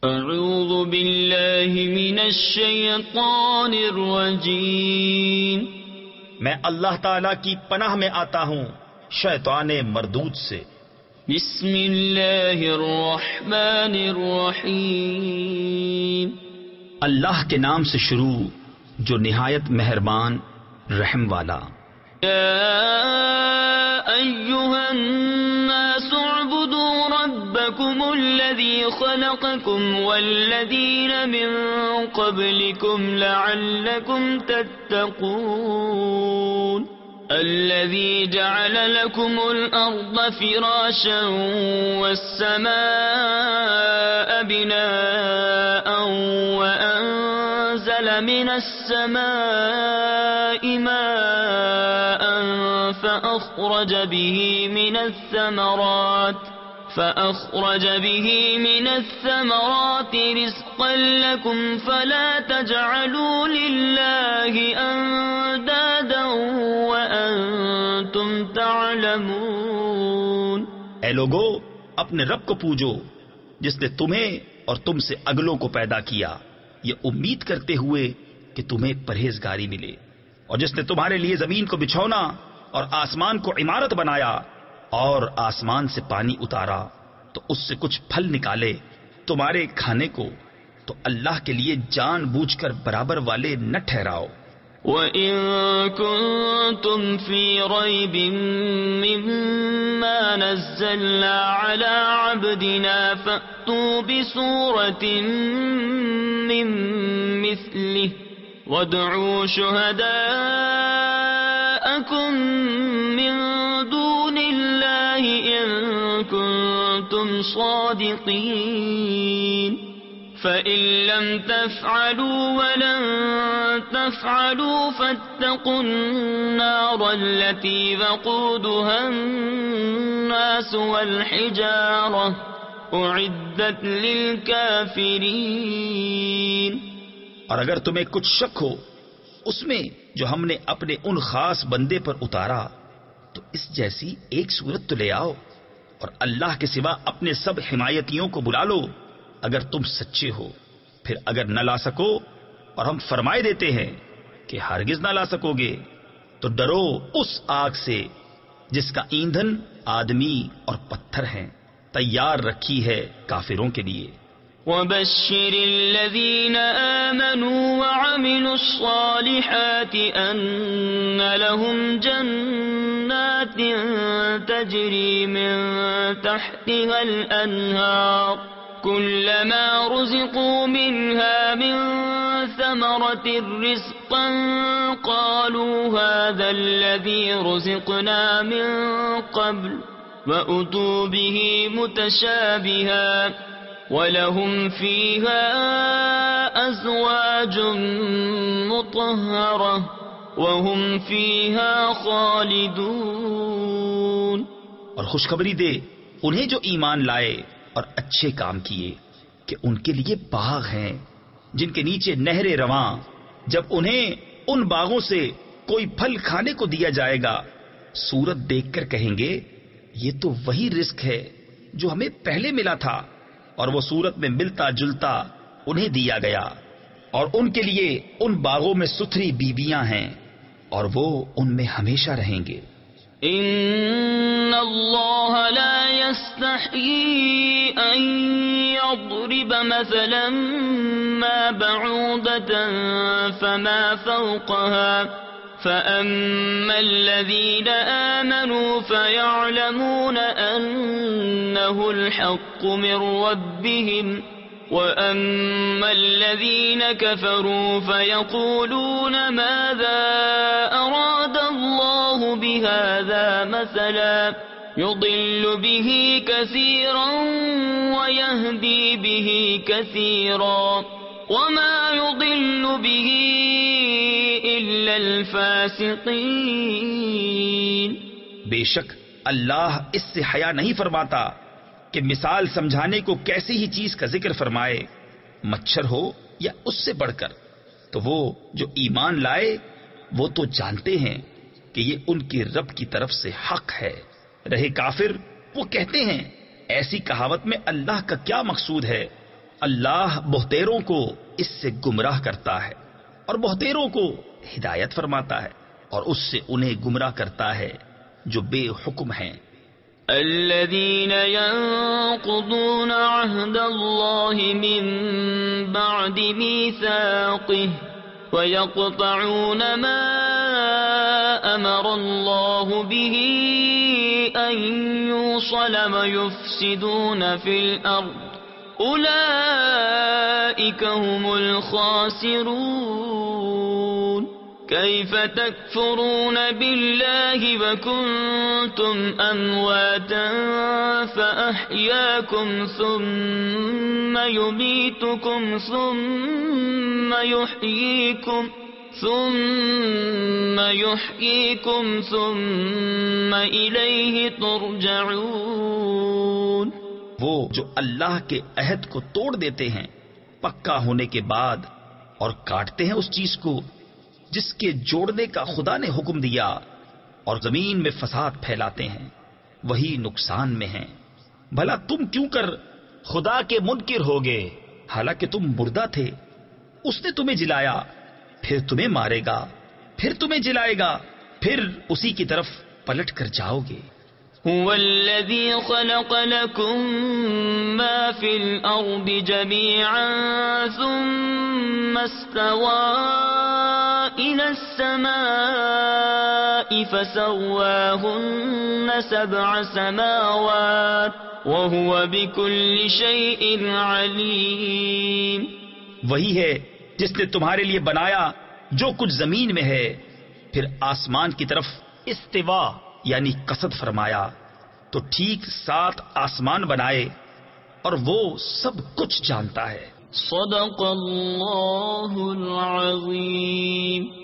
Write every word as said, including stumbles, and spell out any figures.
اعوذ باللہ من الشیطان الرجیم، میں اللہ تعالی کی پناہ میں آتا ہوں شیطان مردود سے۔ بسم اللہ الرحمن الرحیم، اللہ کے نام سے شروع جو نہایت مہربان رحم والا۔ یا ایھا الناس اعبدوا ربکم الذی خلقکم والذین من قبلکم لعلکم تتقون الذي جعل لكم الأرض فراشا والسماء بناء وأنزل من السماء ماء فأخرج به من الثمرات فأخرج به من الثمرات رزقا لكم فلا تجعلوا لله أندادا وأنتم تعلمون۔ اے لوگو، اپنے رب کو پوجو جس نے تمہیں اور تم سے اگلوں کو پیدا کیا، یہ امید کرتے ہوئے کہ تمہیں پرہیزگاری ملے، اور جس نے تمہارے لیے زمین کو بچھونا اور آسمان کو عمارت بنایا اور آسمان سے پانی اتارا تو اس سے کچھ پھل نکالے تمہارے کھانے کو، تو اللہ کے لیے جان بوجھ کر برابر والے نہ ٹھہراؤ۔ وَإِن كُنتُمْ فِي رَيْبٍ مِّمَّا نَزَّلْنَا عَلَىٰ عَبْدِنَا فَأْتُوا بِسُورَةٍ مِّن مِّثْلِهِ وَادْعُوا شُهَدَاءَكُم مِّن دُونِ اللَّهِ إِن كُنتُمْ صَادِقِينَ فَإِن لَّمْ تَفْعَلُوا وَلَن تَفْعَلُوا فَاتَّقُوا النَّارَ الَّتِي وَقُودُهَا النَّاسُ وَالْحِجَارَةُ أُعِدَّتْ لِلْكَافِرِينَ۔ اور اگر تمہیں کچھ شک ہو اس میں جو ہم نے اپنے ان خاص بندے پر اتارا تو اس جیسی ایک صورت تو لے آؤ، اور اللہ کے سوا اپنے سب حمایتیوں کو بلا لو اگر تم سچے ہو۔ پھر اگر نہ لا سکو اور ہم فرمائے دیتے ہیں کہ ہرگز نہ لا سکو گے تو ڈرو اس آگ سے جس کا ایندھن آدمی اور پتھر ہیں، تیار رکھی ہے کافروں کے لیے۔ وَبَشِّرِ الَّذِينَ آمَنُوا وَعَمِلُوا الصَّالِحَاتِ أَنَّ لَهُمْ جَنَّاتٍ تَجْرِي مِن تَحْتِهَا الْأَنْهَارُ كُلَّمَا رُزِقُوا مِنْهَا مِن ثَمَرَةٍ رِّزْقًا قَالُوا هَٰذَا الَّذِي رُزِقْنَا مِن قَبْلُ وَأُتُوا بِهِ مُتَشَابِهًا وَلَهُمْ فِيهَا أَزْوَاجٌ مُّطَهَّرَةٌ وَهُمْ فِيهَا خَالِدُونَ۔ اور خوشخبری دے انہیں جو ایمان لائے اور اچھے کام کیے کہ ان کے لیے باغ ہیں جن کے نیچے نہریں رواں، جب انہیں ان باغوں سے کوئی پھل کھانے کو دیا جائے گا صورت دیکھ کر کہیں گے یہ تو وہی رزق ہے جو ہمیں پہلے ملا تھا، اور وہ صورت میں ملتا جلتا انہیں دیا گیا، اور ان کے لیے ان باغوں میں ستھری بیویاں ہیں اور وہ ان میں ہمیشہ رہیں گے۔ ان اللہ لا يستحيي ان يضرب مثلا ما بعوضة فما فوقها فأما الذين آمنوا فيعلمون أنه الحق من ربهم وأما الذين كفروا فيقولون ماذا أراد الله بهذا مثلا يضل به كثيرا ويهدي به كثيرا وما يضل به إلا الفاسقين۔ بے شک اللہ اس سے حیا نہیں فرماتا کہ مثال سمجھانے کو کیسی ہی چیز کا ذکر فرمائے، مچھر ہو یا اس سے بڑھ کر، تو وہ جو ایمان لائے وہ تو جانتے ہیں کہ یہ ان کے رب کی طرف سے حق ہے، رہے کافر وہ کہتے ہیں ایسی کہاوت میں اللہ کا کیا مقصود ہے، اللہ بہتیروں کو اس سے گمراہ کرتا ہے اور بہتیروں کو ہدایت فرماتا ہے، اور اس سے انہیں گمراہ کرتا ہے جو بے حکم ہیں۔ الذين ينقضون عهد الله من بعد ميثاقه ويقطعون ما أمر الله به أن يوصل ويفسدون في الأرض أولئك هم الخاسرون كيف تكفرون بالله وكنتم أمواتا فأحياكم ثم يميتكم ثم يحييكم ثم يحييكم ثم إليه ترجعون۔ وہ جو اللہ کے عہد کو توڑ دیتے ہیں پکا ہونے کے بعد اور کاٹتے ہیں اس چیز کو جس کے جوڑنے کا خدا نے حکم دیا، اور زمین میں فساد پھیلاتے ہیں، وہی نقصان میں ہیں۔ بھلا تم کیوں کر خدا کے منکر ہوگے، حالانکہ تم مردہ تھے، اس نے تمہیں جلایا، پھر تمہیں مارے گا، پھر تمہیں جلائے گا، پھر اسی کی طرف پلٹ کر جاؤ گے۔ هو الذي خلق لكم ما في الأرض جميعا ثم استوى إلى السماء فسواهن سبع سماوات وهو بكل شيء عليم۔ وہی ہے جس نے تمہارے لیے بنایا جو کچھ زمین میں ہے، پھر آسمان کی طرف استوا یعنی قصد فرمایا تو ٹھیک سات آسمان بنائے، اور وہ سب کچھ جانتا ہے۔ صدق اللہ العظیم۔